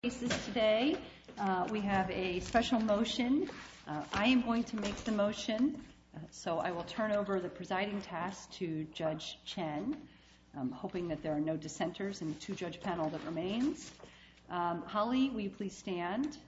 Cases today. We have a special motion. I am going to make the motion, so I will turn over the presiding task to Judge Chen, hoping that there are no dissenters in the two-judge panel that remains. Holly, will you please stand?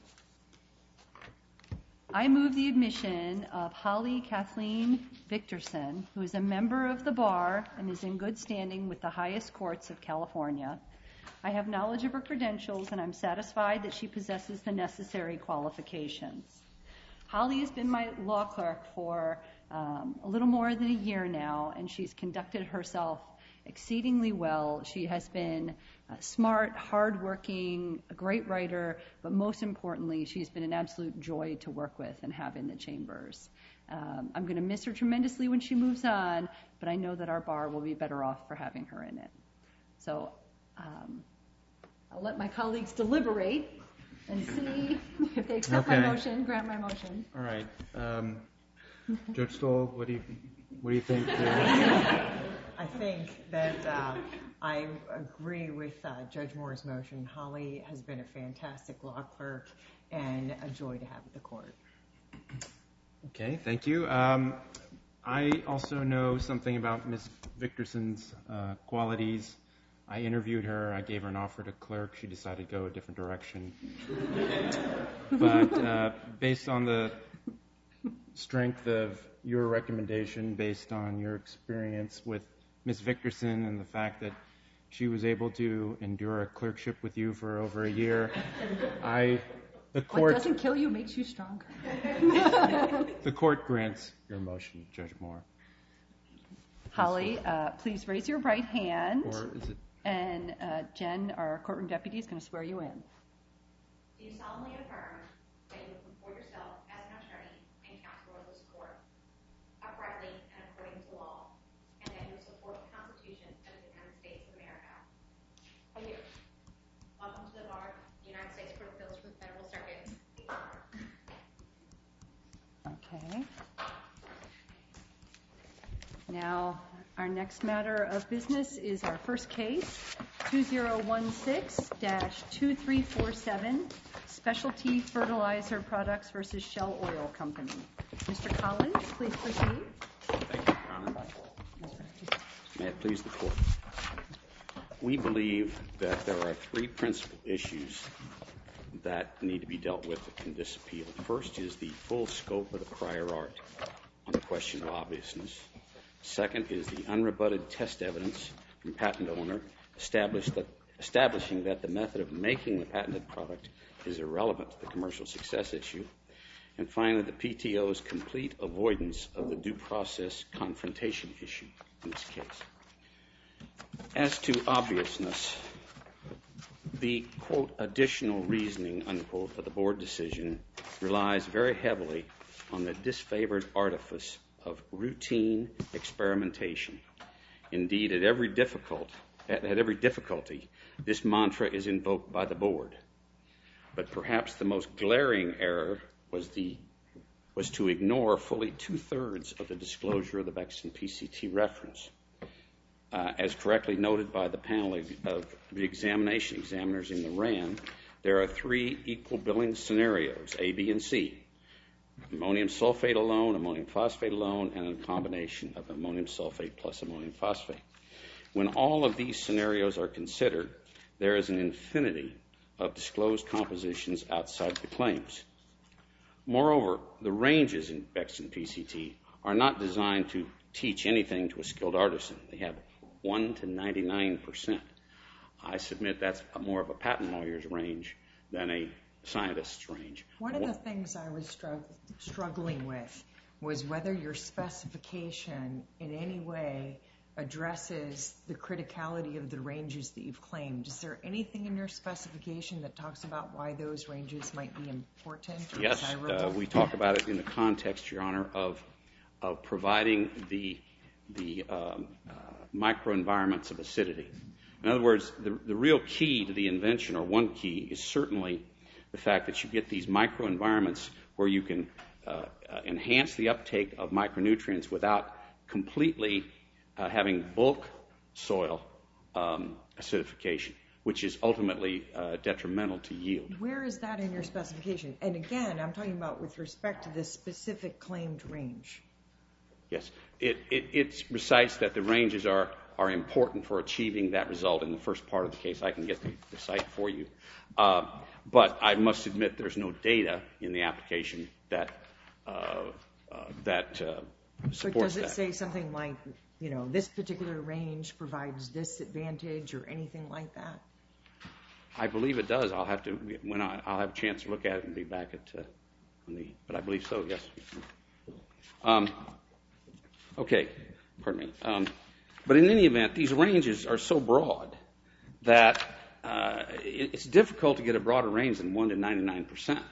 I move the admission of Holly Kathleen Victorson, who is a member of the bar and is in good standing with the highest courts of California. I have knowledge of her credentials, and I'm satisfied that she possesses the necessary qualifications. Holly has been my law clerk for a little more than a year now, and she's conducted herself exceedingly well. She has been smart, hardworking, a great writer, but most importantly, she's been an absolute joy to work with and have in the chambers. I'm going to miss her tremendously when she moves on, but I know that our bar will be better off for having her in it. So I'll let my colleagues deliberate and see if they accept my motion, grant my motion. All right. Judge Stoll, what do you think? I think that I agree with Judge Moore's motion. Holly has been a fantastic law clerk and a joy to have at the court. Okay, thank you. I also know something about Ms. Victorson's qualities. I interviewed her. I gave her an offer to clerk. She decided to go a different direction. But based on the strength of your recommendation, based on your experience with Ms. Victorson and the fact that she was able to endure a clerkship with you for over a year, the court... What doesn't kill you makes you stronger. The court grants your motion, Judge Moore. Holly, please raise your right hand. Or is it... And Jen, our courtroom deputy, is going to swear you in. Do you solemnly affirm that you will comport yourself as an attorney and counsel of this court, uprightly and according to law, and that you will support the Constitution of the United States of America? I do. Welcome to the bar, United States Court of Appeals for the Federal Circuit. Okay. Now, our next matter of business is our first case, 2016-2347, Specialty Fertilizer Products versus Shell Oil Company. Mr. Collins, please proceed. Thank you, Your Honor. May it please the Court. We believe that there are three principal issues that need to be dealt with in this appeal. First is the full scope of the prior art on the question of obviousness. Second is the unrebutted test evidence from patent owner establishing that the method of making the patented product is irrelevant to the commercial success issue. And finally, the PTO's complete avoidance of the due process confrontation issue in this case. As to obviousness, the, quote, additional reasoning, unquote, of the board decision relies very heavily on the disfavored artifice of routine experimentation. Indeed, at every difficulty, this mantra is invoked by the board. But perhaps the most glaring error was to ignore fully two-thirds of the disclosure of the Bexton PCT reference. As correctly noted by the panel of the examiners in the RAN, there are three equal billing scenarios, A, B, and C. Ammonium sulfate alone, ammonium phosphate alone, and a combination of ammonium sulfate plus ammonium phosphate. When all of these scenarios are considered, there is an infinity of disclosed compositions outside the claims. Moreover, the ranges in Bexton PCT are not designed to teach anything to a skilled artisan. They have 1 to 99%. I submit that's more of a patent lawyer's range than a scientist's range. One of the things I was struggling with was whether your specification in any way addresses the criticality of the ranges that you've claimed. Is there anything in your specification that talks about why those ranges might be important or desirable? We talk about it in the context, Your Honor, of providing the microenvironments of acidity. In other words, the real key to the invention, or one key, is certainly the fact that you get these microenvironments where you can enhance the uptake of micronutrients without completely having bulk soil acidification, which is ultimately detrimental to yield. Where is that in your specification? And again, I'm talking about with respect to this specific claimed range. Yes. It recites that the ranges are important for achieving that result in the first part of the case. I can get the site for you. But I must admit there's no data in the application that supports But does it that. say something like, this particular range provides this advantage or anything like that? I believe it does. I'll have a chance to look at it and be back but I believe so, yes. Okay, pardon me. But in any event, these ranges are so broad that it's difficult to get a broader range than 1 to 99%.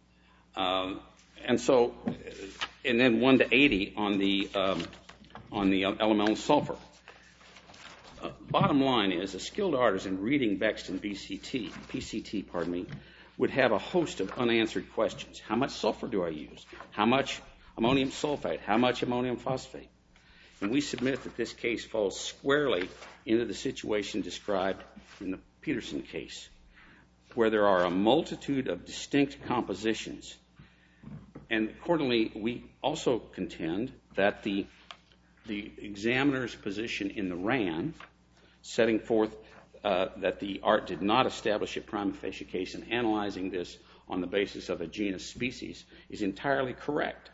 And then 1 to 80 on the elemental sulfur. Bottom line is, a skilled artisan reading Bexton PCT, would have a host of unanswered questions. How much sulfur do I use? How much ammonium sulfate? How much ammonium phosphate? And we submit that this case falls squarely into the situation described in the Peterson case, where there are a multitude of distinct compositions. And accordingly, we also contend that the examiner's position in the RAN, setting forth that the art did not establish a prima facie case and analyzing this on the basis of a genus species, is entirely correct.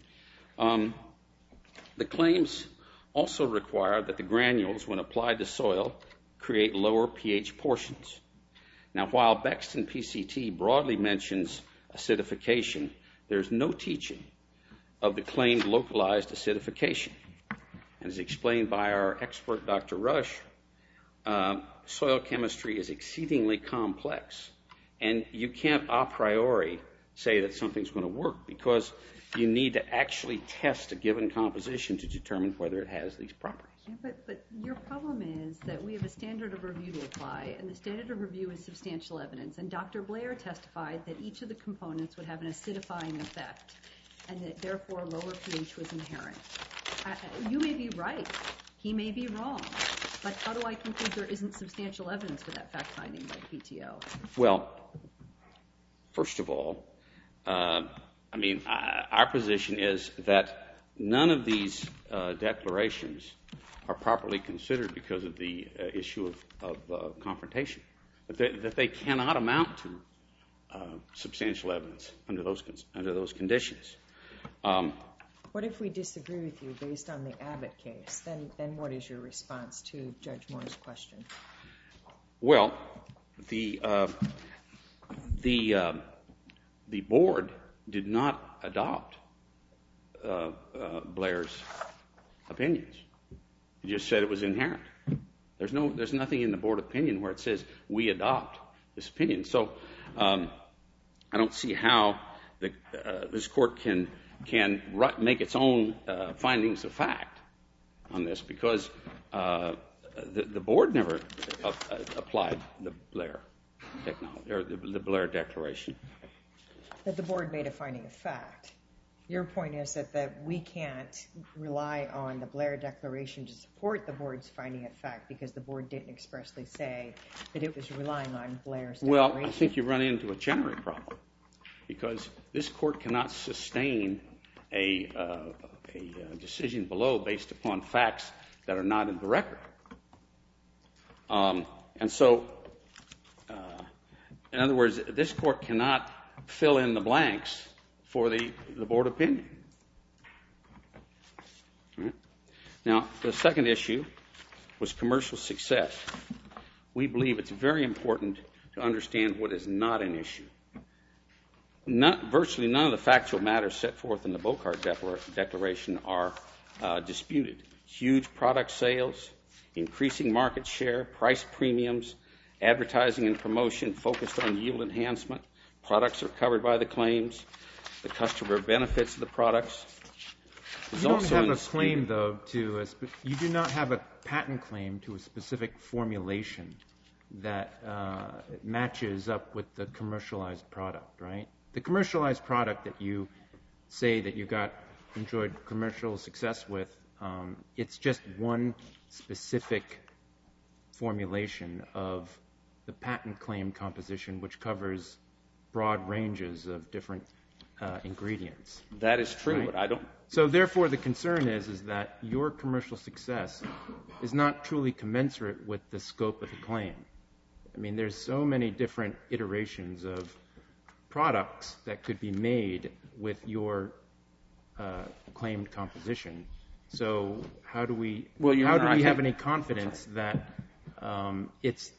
The claims also require that the granules, when applied to soil, create lower pH portions. Now, while Bexton PCT broadly mentions acidification, there's no teaching of the claimed localized acidification. And as explained by our expert, Dr. Rush, soil chemistry is exceedingly complex. And you can't a priori say that something's going to work, because you need to actually test a given composition to determine whether it has these properties. Yeah, but your problem is that we have a standard of review to apply, and the standard of review is substantial evidence. And Dr. Blair testified that each of the components would have an acidifying effect, and that therefore lower pH was inherent. You may be right. He may be wrong. But how do I conclude there isn't substantial evidence for that fact-finding by PTO? Well, first of all, our position is that none of these declarations are properly considered because of the issue of confrontation. That they cannot amount to substantial evidence under those conditions. What if we disagree with you based on the Abbott case? Then what is your response to Judge Moore's question? Well, the board did not adopt Blair's opinions. It just said it was inherent. There's nothing in the board opinion where it says we adopt this opinion. So I don't see how this court can make its own findings of fact on this, because the board never applied the Blair technology or the Blair declaration. That the board made a finding of fact. Your point is that we can't rely on the Blair declaration to support the board's finding of fact, because the board didn't expressly say that it was relying on Blair's declaration. Well, I think you run into a Chenery problem, because this court cannot sustain a decision below based upon facts that are not in the record. And so, in other words, this court cannot fill in the blanks for the board opinion. Right. Now, the second issue was commercial success. We believe it's very important to understand what is not an issue. Virtually none of the factual matters set forth in the Bocart Declaration are disputed. Huge product sales, increasing market share, price premiums, advertising and promotion focused on yield enhancement, products are covered by the claims, the customer benefits of the products. You don't have a claim, though, you do not have a patent claim to a specific formulation that matches up with the commercialized product, right? The commercialized product that you say that you enjoyed commercial success with, it's just one specific formulation of the patent claim composition, which covers broad ranges of different ingredients. That is true, Right. but I don't. So therefore, the concern is that your commercial success is not truly commensurate with the scope of the claim. I mean, there's so many different iterations of products that could be made with your claimed composition. So how do we have any confidence that it's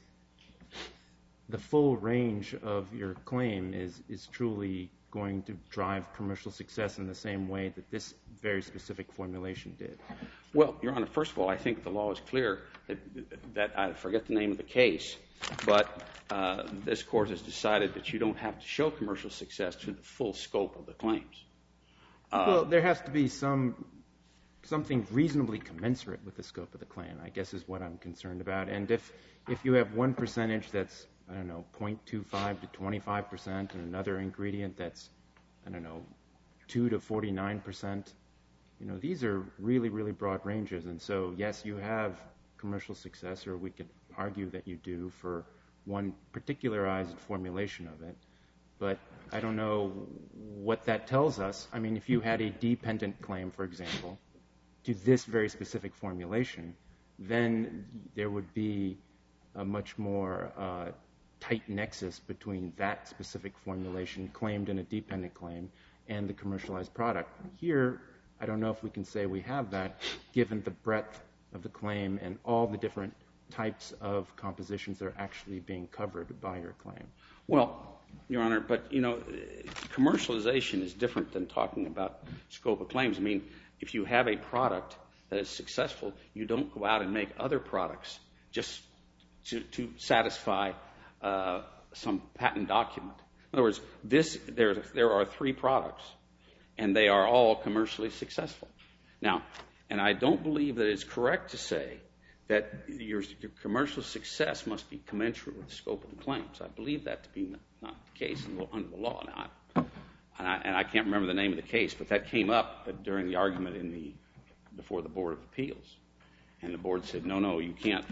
the full range of your claim is truly going to drive commercial success in the same way that this very specific formulation did? Well, Your Honor, first of all, I think the law is clear that I forget the name of the case, but this Court has decided that you don't have to show commercial success to the full scope of the claims. Well, there has to be something reasonably commensurate with the scope of the claim, I guess, is what I'm concerned about. And if you have one percentage that's, I don't know, 0.25 to 25%, and another ingredient that's, I don't know, 2 to 49%, these are really, really broad ranges. And so, yes, you have commercial success, or we could argue that you do for one particularized formulation of it. But I don't know what that tells us. I mean, if you had a dependent claim, for example, to this very specific formulation, then there would be a much more tight nexus between that specific formulation claimed in a dependent claim and the commercialized product. Here, I don't know if we can say we have that, given the breadth of the claim and all the different types of compositions that are actually being covered by your claim. Well, Your Honor, but, commercialization is different than talking about scope of claims. I mean, if you have a product that is successful, you don't go out and make other products just to satisfy some patent document. In other words, there are 3 products, and they are all commercially successful. Now, and I don't believe that it's correct to say that your commercial success must be commensurate with the scope of the claims. I believe that to be not the case under the law. Now, and I can't remember the name of the case, but that came up during the argument before the Board of Appeals. And the board said, no, you can't.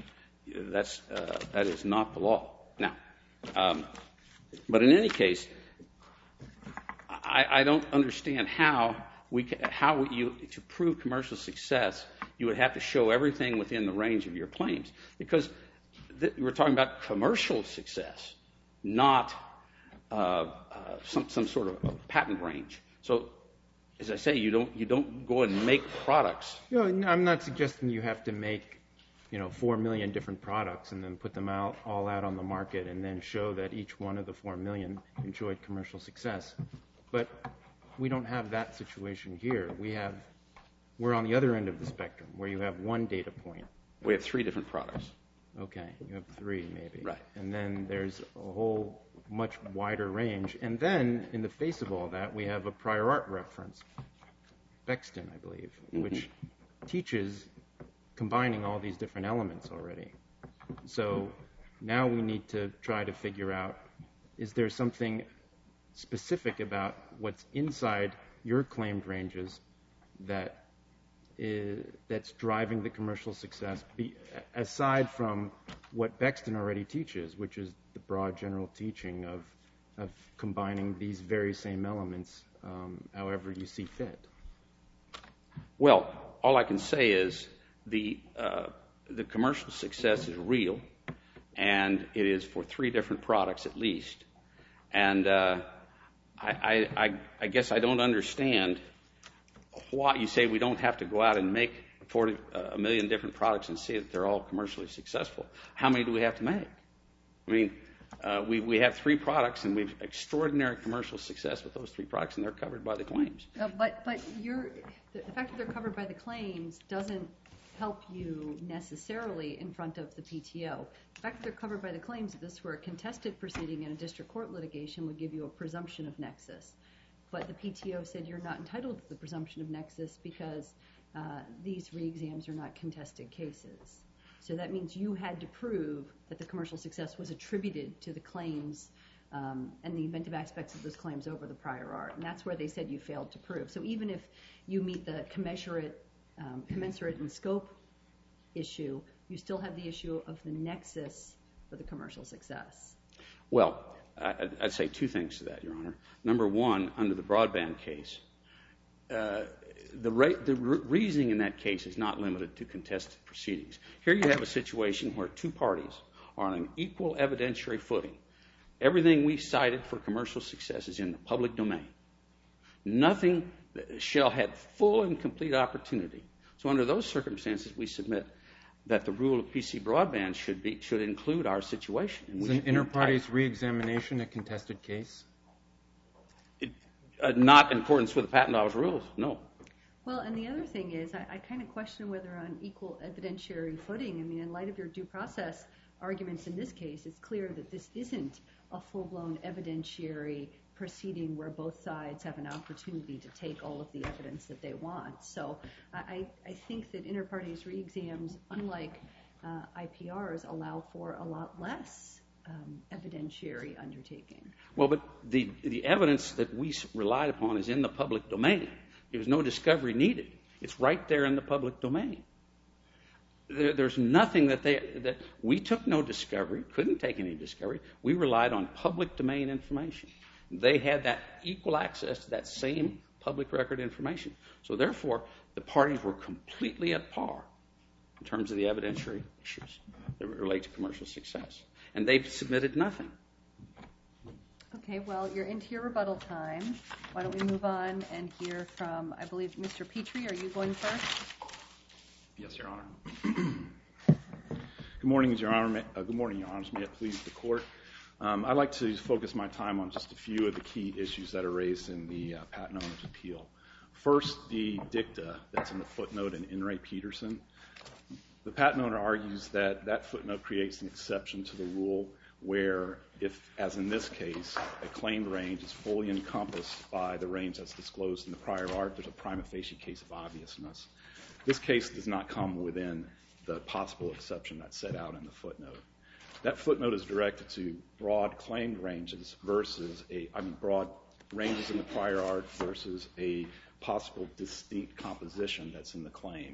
That is not the law. Now, but in any case, I don't understand how to prove commercial success, you would have to show everything within the range of your claims, because we're talking about commercial success, not some sort of patent range. So, as I say, you don't go and make products. I'm not suggesting you have to make 4 million different products and then put them all out on the market and then show that each one of the 4 million enjoyed commercial success. But we don't have that situation here. We're on the other end of the spectrum, where you have one data point. We have 3 different products. Okay, you have 3 maybe. Right. And then there's a whole much wider range. And then, in the face of all that, we have a prior art reference, Bexton, I believe, which teaches combining all these different elements already. So now we need to try to figure out, is there something specific about what's inside your claimed ranges that's driving the commercial success, aside from what Bexton already teaches, which is the broad general teaching of combining these very same elements however you see fit? Well, all I can say is the commercial success is real, and it is for 3 different products at least. And I guess I don't understand why you say we don't have to go out and make a million different products and see that they're all commercially successful. How many do we have to make? I mean, we have 3 products, and we've extraordinary commercial success with those 3 products, and they're covered by the claims. But the fact that they're covered by the claims doesn't help you necessarily in front of the PTO. The fact that they're covered by the claims, if this were a contested proceeding in a district court litigation, would give you a presumption of nexus. But the PTO said you're not entitled to the presumption of nexus because these re-exams are not contested cases. So that means you had to prove that the commercial success was attributed to the claims and the inventive aspects of those claims over the prior art. And that's where they said you failed to prove. So even if you meet the commensurate in scope issue, you still have the issue of the nexus for the commercial success. Well, I'd say two things to that, Your Honor. Number one, under the broadband case, the reasoning in that case is not limited to contested proceedings. Here you have a situation where two parties are on an equal evidentiary footing. Everything we cited for commercial success is in the public domain. Nothing shall have full and complete opportunity. So under those circumstances, we submit that the rule of PC broadband should include our situation. Is an inter-parties re-examination a contested case? Not in accordance with the Patent Office rules, no. Well, and the other thing is, I kind of question whether on equal evidentiary footing, I mean, in light of your due process arguments in this case, it's clear that this isn't a full-blown evidentiary proceeding where both sides have an opportunity to take all of the evidence that they want. So I think that inter-parties re-exams, unlike IPRs, allow for a lot less evidentiary undertaking. Well, but the evidence that we relied upon is in the public domain. There's no discovery needed. It's right there in the public domain. There's nothing that we took no discovery, couldn't take any discovery. We relied on public domain information. They had that equal access to that same public record information. So therefore, the parties were completely at par in terms of the evidentiary issues that relate to commercial success. And they've submitted nothing. Okay, well, you're into your rebuttal time. Why don't we move on and hear from, I believe, Mr. Petrie. Are you going first? Yes, Your Honor. Good morning, Your Honor. Good morning, Your Honors. May it please the Court. I'd like to focus my time on just a few of the key issues that are raised in the patent owner's appeal. First, the dicta that's in the footnote in In re Peterson. The patent owner argues that that footnote creates an exception to the rule where if, as in this case, a claimed range is fully encompassed by the range that's disclosed in the prior art, there's a prima facie case of obviousness. This case does not come within the possible exception that's set out in the footnote. That footnote is directed to broad claimed ranges versus broad ranges in the prior art versus a possible distinct composition that's in the claim,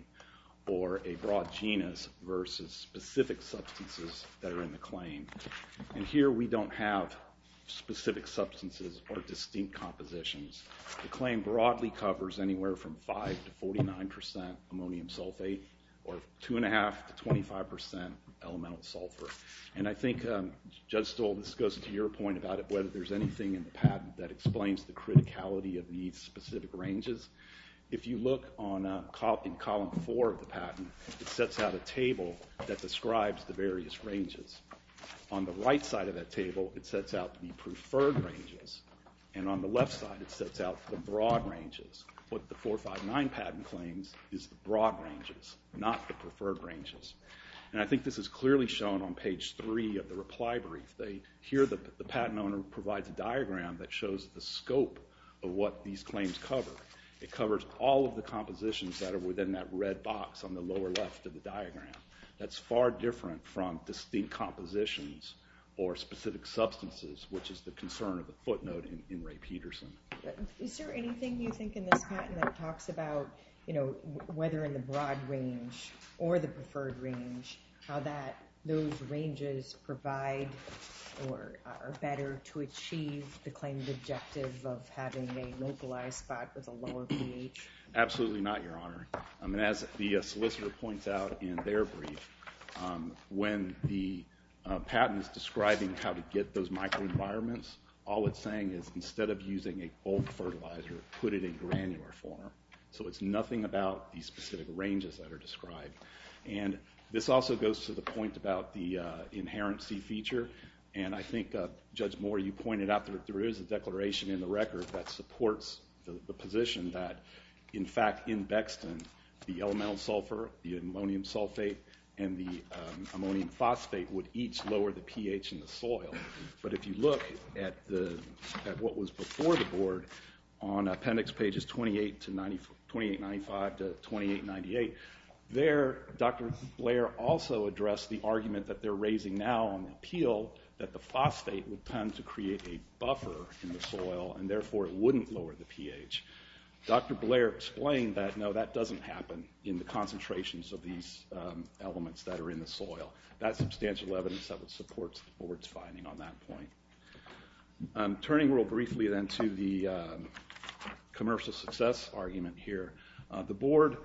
or a broad genus versus specific substances that are in the claim. And here we don't have specific substances or distinct compositions. The claim broadly covers anywhere from 5 to 49% ammonium sulfate, or 2.5 to 25% elemental sulfur. And I think, Judge Stoll, this goes to your point about it, whether there's anything in the patent that explains the criticality of these specific ranges. If you look on in column 4 of the patent, it sets out a table that describes the various ranges. On the right side of that table, it sets out the preferred ranges. And on the left side, it sets out the broad ranges. What the 459 patent claims is the broad ranges, not the preferred ranges. And I think this is clearly shown on page 3 of the reply brief. Here the patent owner provides a diagram that shows the scope of what these claims cover. It covers all of the compositions that are within that red box on the lower left of the diagram. That's far different from distinct compositions or specific substances, which is the concern of the footnote in Ray Peterson. Is there anything you think in this patent that talks about, whether in the broad range or the preferred range, how those ranges provide or are better to achieve the claimed objective of having a localized spot with a lower pH? Absolutely not, Your Honor. As the solicitor points out in their brief, when the patent is describing how to get those microenvironments, all it's saying is instead of using a bulk fertilizer, put it in granular form. So it's nothing about these specific ranges that are described. And this also goes to the point about the inherency feature. And I think, Judge Moore, you pointed out that there is a declaration in the record that supports the position that, in fact, in Bexton, the elemental sulfur, the ammonium sulfate, and the ammonium phosphate would each lower the pH in the soil. But if you look at what was before the board on appendix pages 2895 to 2898, there Dr. Blair also addressed the argument that they're raising now on the appeal that the phosphate would tend to create a buffer in the soil and therefore it wouldn't lower the pH. Dr. Blair explained that, no, that doesn't happen in the concentrations of these elements that are in the soil. That's substantial evidence that would support the board's finding on that point. Turning real briefly then to the commercial success argument here, the board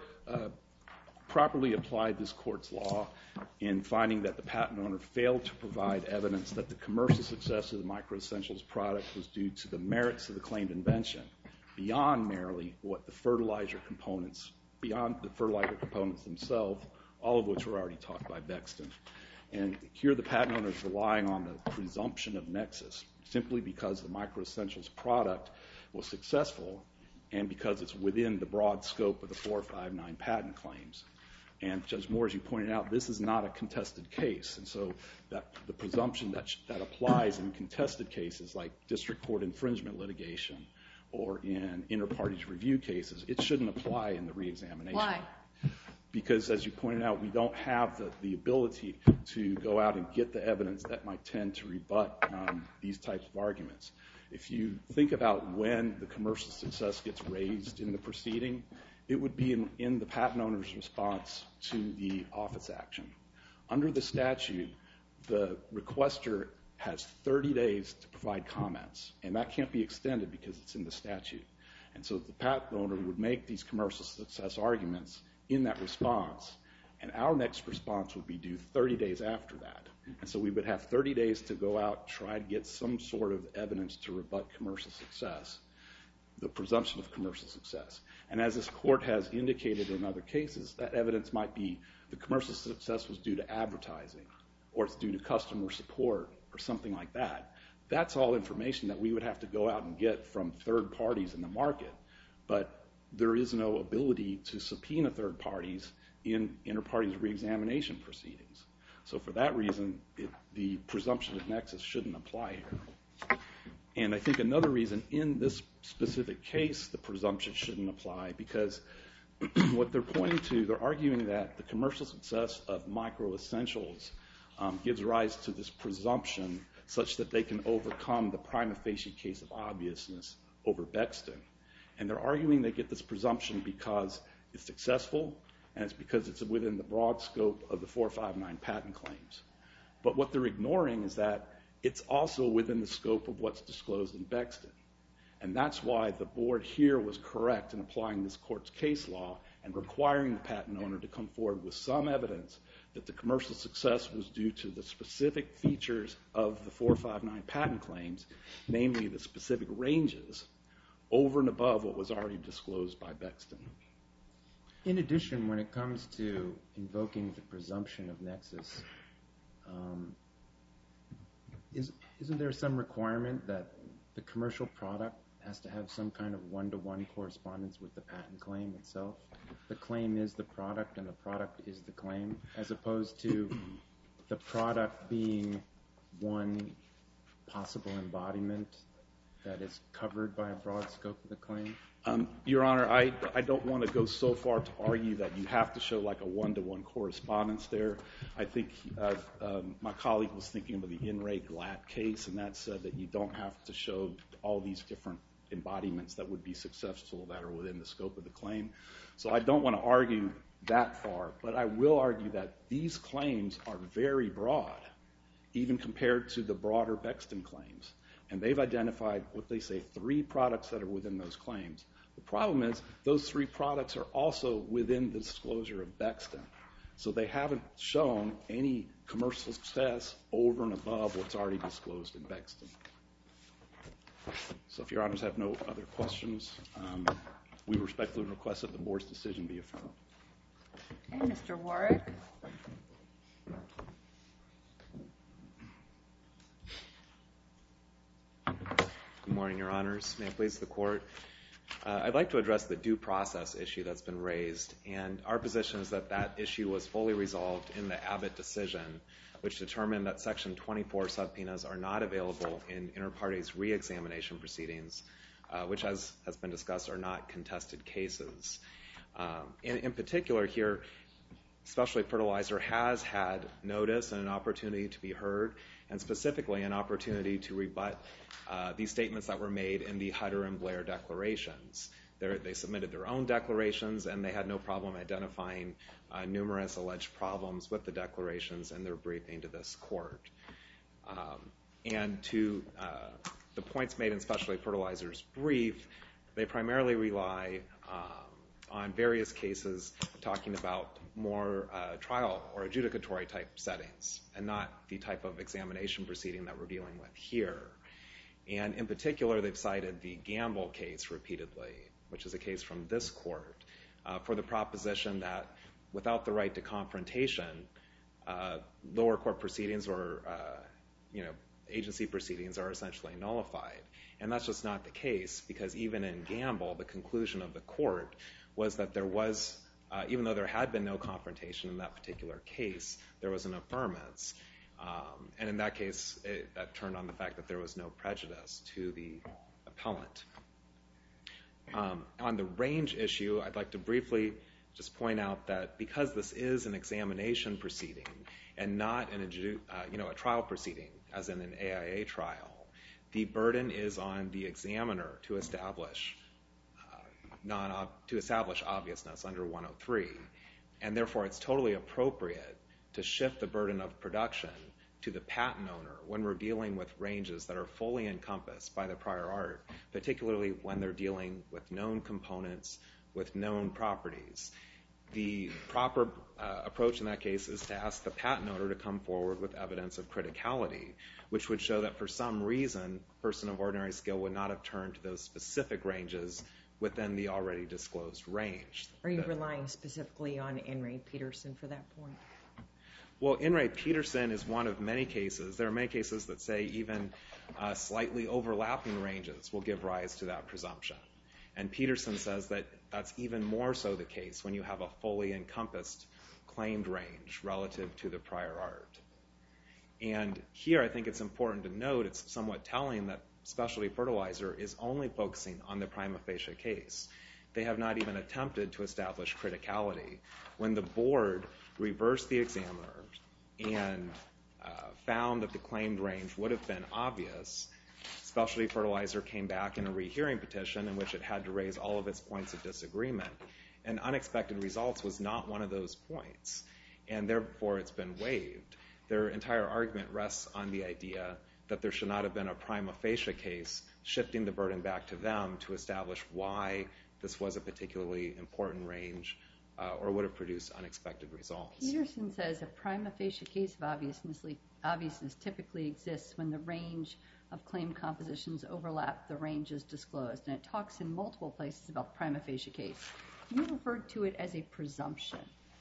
properly applied this court's law in finding that the patent owner failed to provide evidence that the commercial success of the MicroEssentials product was due to the merits of the claimed invention, beyond merely what the fertilizer components, beyond the fertilizer components themselves, all of which were already taught by Bexton. And here the patent owner is relying on the presumption of nexus, simply because the MicroEssentials product was successful and because it's within the broad scope of the 459 patent claims. And Judge Moore, as you pointed out, this is not a contested case, and so that the presumption that applies in contested cases like district court infringement litigation or in inter-parties review cases, it shouldn't apply in the reexamination. Why? Because, as you pointed out, we don't have the ability to go out and get the evidence that might tend to rebut these types of arguments. If you think about when the commercial success gets raised in the proceeding, it would be in the patent owner's response to the office action. Under the statute, the requester has 30 days to provide comments, and that can't be extended because it's in the statute. And so the patent owner would make these commercial success arguments in that response, and our next response would be due 30 days after that. And so we would have 30 days to go out, try to get some sort of evidence to rebut commercial success, the presumption of commercial success. And as this court has indicated in other cases, that evidence might be the commercial success was due to advertising, or it's due to customer support, or something like that. That's all information that we would have to go out and get from third parties in the market. But there is no ability to subpoena third parties in inter-parties reexamination proceedings. So for that reason, the presumption of nexus shouldn't apply here. And I think another reason in this specific case the presumption shouldn't apply, because what they're pointing to, they're arguing that the commercial success of MicroEssentials gives rise to this presumption such that they can overcome the prima facie case of obviousness over Bexton. And they're arguing they get this presumption because it's successful and it's because it's within the broad scope of the 459 patent claims. But what they're ignoring is that it's also within the scope of what's disclosed in Bexton. And that's why the board here was correct in applying this court's case law and requiring the patent owner to come forward with some evidence that the commercial success was due to the specific features of the 459 patent claims, namely the specific ranges, over and above what was already disclosed by Bexton. In addition, when it comes to invoking the presumption of nexus, isn't there some requirement that the commercial product has to have some kind of one-to-one correspondence with the patent claim itself? The claim is the product and the product is the claim, as opposed to the product being one possible embodiment that is covered by a broad scope of the claim? Your Honor, I don't want to go so far to argue that you have to show like a one-to-one correspondence there. I think my colleague was thinking of the In re Glatt case, and that said that you don't have to show all these different embodiments that would be successful that are within the scope of the claim. So I don't want to argue that far, but I will argue that these claims are very broad, even compared to the broader Bexton claims. And they've identified what they say 3 products that are within those claims. The problem is those 3 products are also within the disclosure of Bexton. So they haven't shown any commercial success over and above what's already disclosed in Bexton. So if Your Honors have no other questions, we respectfully request that the Board's decision be affirmed. Okay, Mr. Warwick. Good morning, Your Honors. May it please the Court. I'd like to address the due process issue that's been raised, and our position is that that issue was fully resolved in the Abbott decision, which determined that Section 24 subpoenas are not available in inter-parties re-examination proceedings, which, as has been discussed, are not contested cases. In particular here, Specialty Fertilizer has had notice and an opportunity to be heard, and specifically an opportunity to rebut these statements that were made in the Hutter and Blair declarations. They submitted their own declarations, and they had no problem identifying numerous alleged problems with the declarations in their briefing to this court. And to the points made in Specialty Fertilizer's brief, they primarily rely on various cases talking about more trial or adjudicatory type settings, and not the type of examination proceeding that we're dealing with here. And in particular, they've cited the Gamble case repeatedly, which is a case from this court, for the proposition that without the right to confrontation, lower court proceedings or agency proceedings are essentially nullified. And that's just not the case, because even in Gamble, the conclusion of the court was that there was, even though there had been no confrontation in that particular case, there was an affirmance. And in that case, that turned on the fact that there was no prejudice to the appellant. On the range issue, I'd like to briefly just point out that because this is an examination proceeding and not a trial proceeding, as in an AIA trial, the burden is on the examiner to establish obviousness under 103. And therefore, it's totally appropriate to shift the burden of production to the patent owner when we're dealing with ranges that are fully encompassed by the prior art, particularly when they're dealing with known components, with known properties. The proper approach in that case is to ask the patent owner to come forward with evidence of criticality, which would show that for some reason, a person of ordinary skill would not have turned to those specific ranges within the already disclosed range. Are you relying specifically on In re Peterson for that point? Well, In re Peterson is one of many cases. There are many cases that say even slightly overlapping ranges will give rise to that presumption. And Peterson says that that's even more so the case when you have a fully encompassed claimed range relative to the prior art. And here I think it's important to note, it's somewhat telling that Specialty Fertilizer is only focusing on the prima facie case. They have not even attempted to establish criticality. When the board reversed the examiner and found that the claimed range would have been obvious, Specialty Fertilizer came back in a rehearing petition in which it had to raise all of its points of disagreement. And unexpected results was not one of those points. And therefore, it's been waived. Their entire argument rests on the idea that there should not have been a prima facie case, shifting the burden back to them to establish why this was a particularly important range or would have produced unexpected results. Peterson says a prima facie case of obviousness typically exists when the range of claim compositions overlap the ranges disclosed. And it talks in multiple places about the prima facie case. You referred to it as a presumption.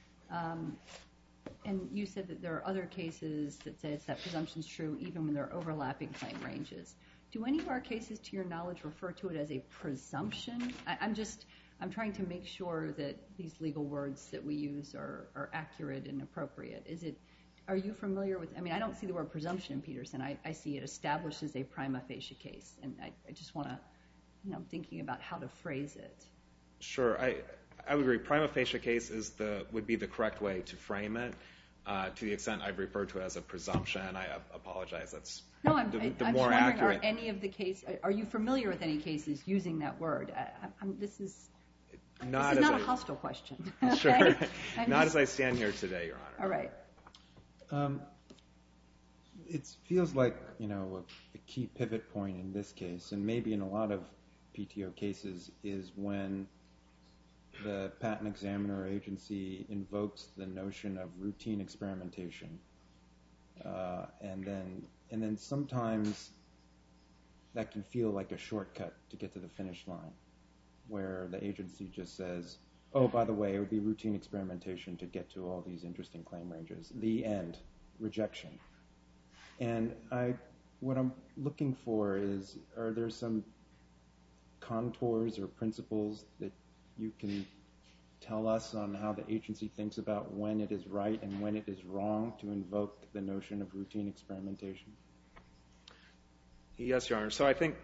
And you said that there are other cases that says that presumption is true even when there are overlapping claim ranges. Do any of our cases, to your knowledge, refer to it as a presumption? I'm trying to make sure that these legal words that we use are accurate and appropriate. Are you familiar with, I don't see the word presumption in Peterson. I see it established as a prima facie case. And I just want to, I'm thinking about how to phrase it. Sure, I would agree. Prima facie case would be the correct way to frame it. To the extent I've referred to it as a presumption, I apologize. That's no, I'm the just more wondering, accurate. are any of the cases, are you familiar with any cases using that word? This is not a hostile question. Sure, not as I stand here today, Your Honor. All right. It feels like, a key pivot point in this case, and maybe in a lot of PTO cases, is when the patent examiner agency invokes the notion of routine experimentation. And then sometimes that can feel like a shortcut to get to the finish line, where the agency just says, oh, by the way, it would be routine experimentation to get to all these interesting claim ranges. The end. Rejection. And what I'm looking for is, are there some contours or principles that you can tell us on how the agency thinks about when it is right and when it is wrong to invoke the notion of routine experimentation? Yes, Your Honor. So I think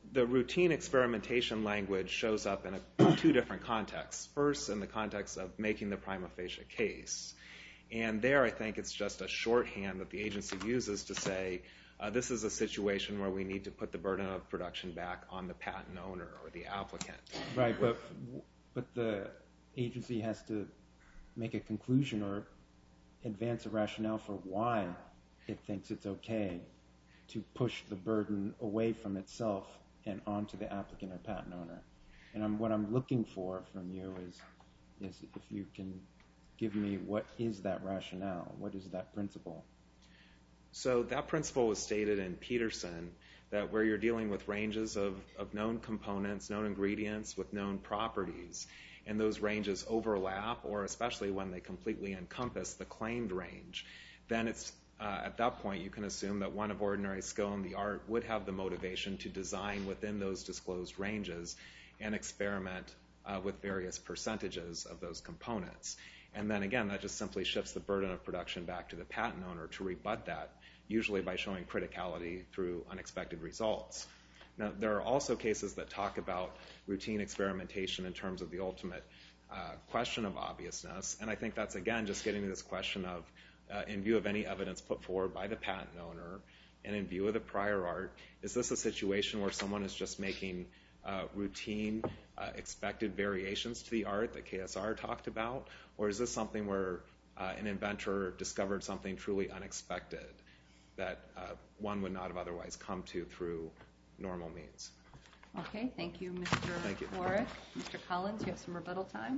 the routine experimentation language shows up in two different contexts. First, in the context of making the prima facie case. And there, I think it's just a shorthand that the agency uses to say, this is a situation where we need to put the burden of production back on the patent owner or the applicant. Right, but the agency has to make a conclusion or advance a rationale for why it thinks it's okay to push the burden away from itself and onto the applicant or patent owner. And what I'm looking for from you is if you can give me what is that rationale, what is that principle? So that principle was stated in Peterson, that where you're dealing with ranges of known components, known ingredients with known properties, and those ranges overlap, or especially when they completely encompass the claimed range, then it's at that point you can assume that one of ordinary skill in the art would have the motivation to design within those disclosed ranges and experiment with various percentages of those components. And then again, that just simply shifts the burden of production back to the patent owner to rebut that, usually by showing criticality through unexpected results. Now, there are also cases that talk about routine experimentation in terms of the ultimate question of obviousness, and I think that's, again, just getting to this question of, in view of any evidence put forward by the patent owner, and in view of the prior art, is this a situation where someone is just making routine expected variations to the art that KSR talked about, or is this something where an inventor discovered something truly unexpected that one would not have otherwise come to through normal means? Okay, thank you, Mr. Warwick. Mr. Collins, you have some rebuttal time.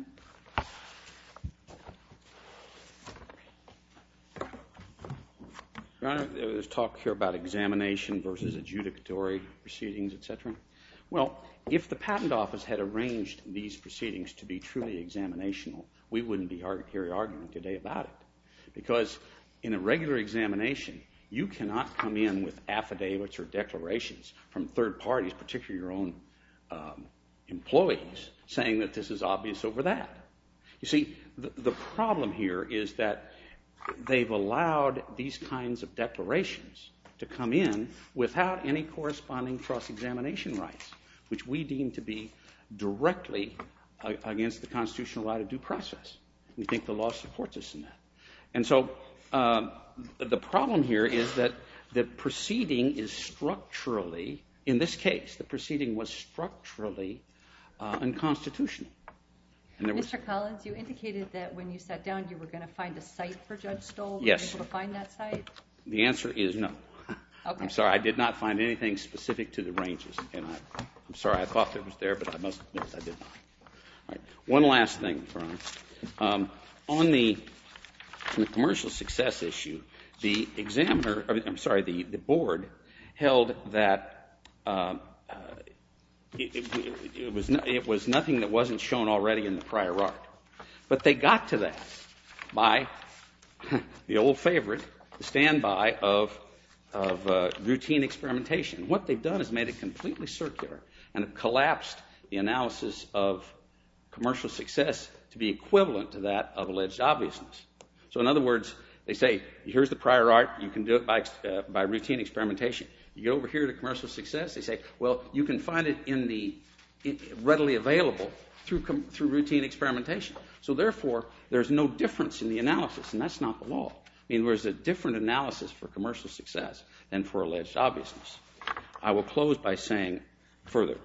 Your Honor, there's talk here about examination versus adjudicatory proceedings, etc. Well, if the Patent Office had arranged these proceedings to be truly examinational, we wouldn't be here arguing today about it. Because in a regular examination, you cannot come in with affidavits or declarations from third parties, particularly your own employees, saying that this is obvious over that. You see, the problem here is that they've allowed these kinds of declarations to come in without any corresponding cross-examination rights, which we deem to be directly against the constitutional right of due process. We think the law supports us in that. And so the problem here is that the proceeding is structurally, in this case, the proceeding was structurally unconstitutional. Mr. Collins, you indicated that when you sat down you were going to find a site for Judge Stoll. Yes. Were you able to find that site? The answer is no. Okay. I'm sorry, I did not find anything specific to the ranges. And I'm sorry, I thought it was there, but I must admit I did not. All right. One last thing, Your Honor. On the commercial success issue, the board held that it was nothing that wasn't shown already in the prior art. But they got to that by the old favorite, the standby of routine experimentation. What they've done is made it completely circular and have collapsed the analysis of commercial success to be equivalent to that of alleged obviousness. So in other words, they say, here's the prior art, you can do it by routine experimentation. You get over here to commercial success, they say, well, you can find it readily available through routine experimentation. So therefore, there's no difference in the analysis, and that's not the law. I mean, there's a different analysis for commercial success than for alleged obviousness. I will close by saying further,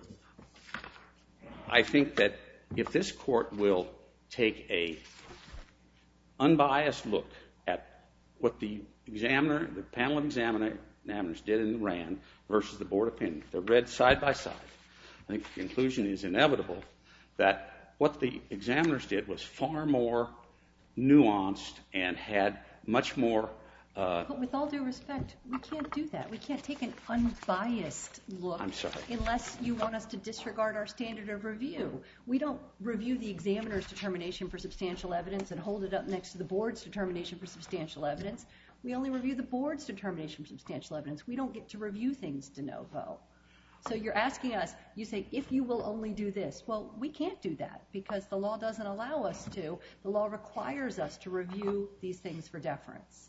I think that if this court will take a unbiased look at what the panel of examiners did in the RAND versus the board opinion, they're read side by side, I think the conclusion is inevitable that what the examiners did was far more nuanced and had much more... But with all due respect, we can't do that. We can't take an unbiased look unless you want us to disregard our standard of review. We don't review the examiner's determination for substantial evidence and hold it up next to the board's determination for substantial evidence. We only review the board's determination for substantial evidence. We don't get to review things de novo. So you're asking us, you say, if you will only do this. Well, we can't do that because the law doesn't allow us to. The law requires us to review these things for deference.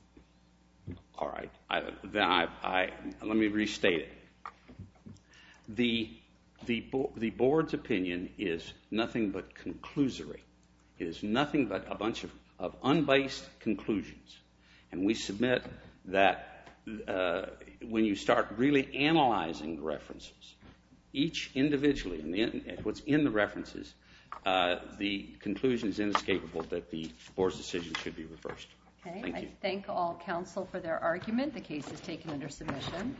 All right. Let me restate it. The The board's opinion is nothing but conclusory. It is nothing but a bunch of unbased conclusions. And we submit that when you start really analyzing the references, each individually, and what's in the references, the conclusion is inescapable that the board's decision should be reversed. Okay. Thank you. I thank all counsel for their argument. The case is taken under submission.